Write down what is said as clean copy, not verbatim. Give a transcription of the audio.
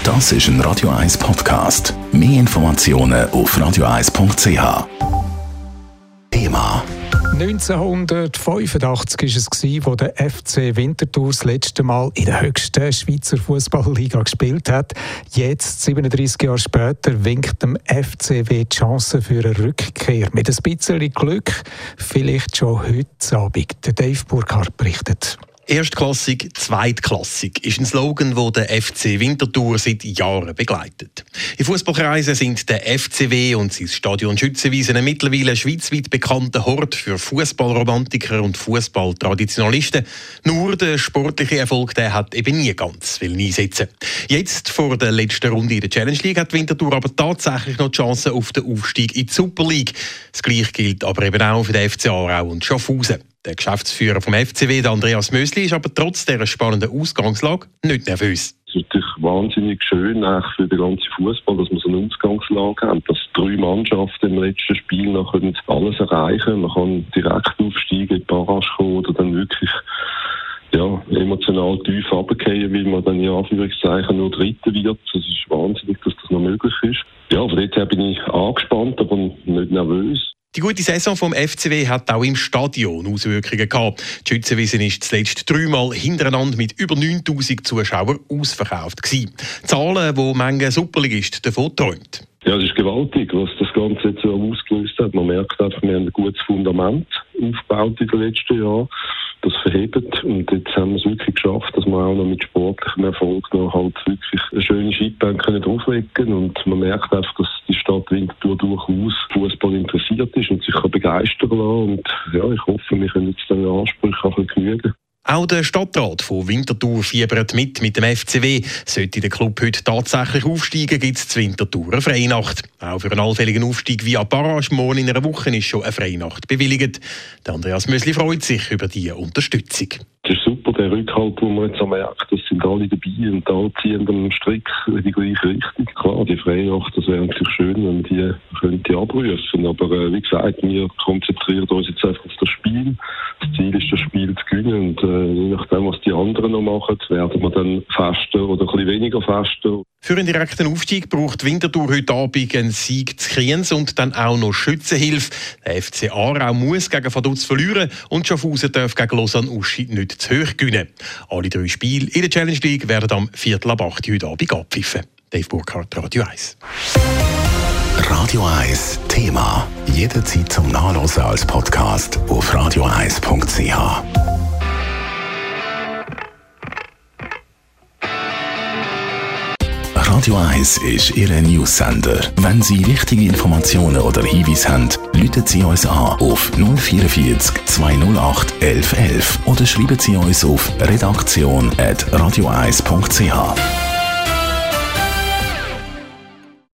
Das ist ein Radio 1 Podcast. Mehr Informationen auf radio1.ch. Thema: 1985 war es, wo der FC Winterthur das letzte Mal in der höchsten Schweizer Fußballliga gespielt hat. Jetzt, 37 Jahre später, winkt dem FCW die Chance für eine Rückkehr. Mit ein bisschen Glück vielleicht schon heute Abend. Der Dave Burkhardt berichtet. Erstklassig, zweitklassig ist ein Slogan, den der FC Winterthur seit Jahren begleitet. In Fußballkreisen sind der FCW und sein Stadion Schützenwiesen mittlerweile schweizweit bekannter Hort für Fußballromantiker und Fußballtraditionalisten. Nur der sportliche Erfolg, der hat eben nie ganz einsetzen. Jetzt, vor der letzten Runde in der Challenge League, hat Winterthur aber tatsächlich noch die Chance auf den Aufstieg in die Super League. Das Gleiche gilt aber eben auch für den FC Aarau und Schaffhausen. Der Geschäftsführer vom FCW, Andreas Mösli, ist aber trotz dieser spannenden Ausgangslage nicht nervös. Es ist natürlich wahnsinnig schön für den ganzen Fußball, dass wir so eine Ausgangslage haben, dass 3 Mannschaften im letzten Spiel noch alles erreichen können. Man kann direkt aufsteigen, in die Barrage kommen oder dann wirklich emotional tief runterfallen, weil man dann in Anführungszeichen nur Dritter wird. Es ist wahnsinnig, dass das noch möglich ist. Ja, von dort her bin ich angespannt, aber nicht nervös. Die gute Saison vom FCW hat auch im Stadion Auswirkungen gehabt. Die Schützenwiesen ist zuletzt 3-mal hintereinander mit über 9000 Zuschauern ausverkauft gewesen. Zahlen, die manche Superligist davon träumt. Ja, es ist gewaltig, was das Ganze jetzt so ausgelöst hat. Man merkt einfach, wir haben ein gutes Fundament aufgebaut in den letzten Jahren. Das verhebt. Und jetzt haben wir es wirklich geschafft, dass wir auch noch mit sportlichem Erfolg noch halt wirklich eine schöne Schiebbank drauflegen können. Und man merkt einfach, dass die Stadt Winterthur durchaus Fußball interessiert ist und sich begeistern lassen. Und ja, ich hoffe, wir können jetzt den Ansprüchen auch genügen. Auch der Stadtrat von Winterthur fiebert mit dem FCW. Sollte der Club heute tatsächlich aufsteigen, gibt es zu Winterthur eine Freinacht. Auch für einen allfälligen Aufstieg via Barrage morgen in einer Woche ist schon eine Freinacht bewilligt. Der Andreas Mösli freut sich über diese Unterstützung. Das ist super, der Rückhalt, den man jetzt merkt, das sind alle dabei und alle ziehen am Strick in die gleiche Richtung. Klar, die Freinacht, das wäre natürlich schön, wenn die könnte abrufen. Aber wie gesagt, wir konzentrieren uns jetzt einfach auf das Spiel. Das Ziel ist, das Spiel zu gewinnen. Und je nachdem, was die anderen noch machen, werden wir dann fester oder ein bisschen weniger fester. Für einen direkten Aufstieg braucht Winterthur heute Abend einen Sieg zu Kriens und dann auch noch Schützenhilfe. Der FC Aarau muss gegen Vaduz verlieren und Schaffhausen darf gegen Lausanne-Uschi nicht zu hoch gewinnen. Alle 3 Spiele in der Challenge League werden am 7:15 heute Abend abpfiffen. Dave Burkhardt, Radio 1. Radio 1 Thema. Jederzeit zum Nachlesen als Podcast auf radio1.ch. Radio 1 ist Ihr News-Sender. Wenn Sie wichtige Informationen oder Hinweise haben, rufen Sie uns an auf 044 208 1111 oder schreiben Sie uns auf redaktion@radio1.ch.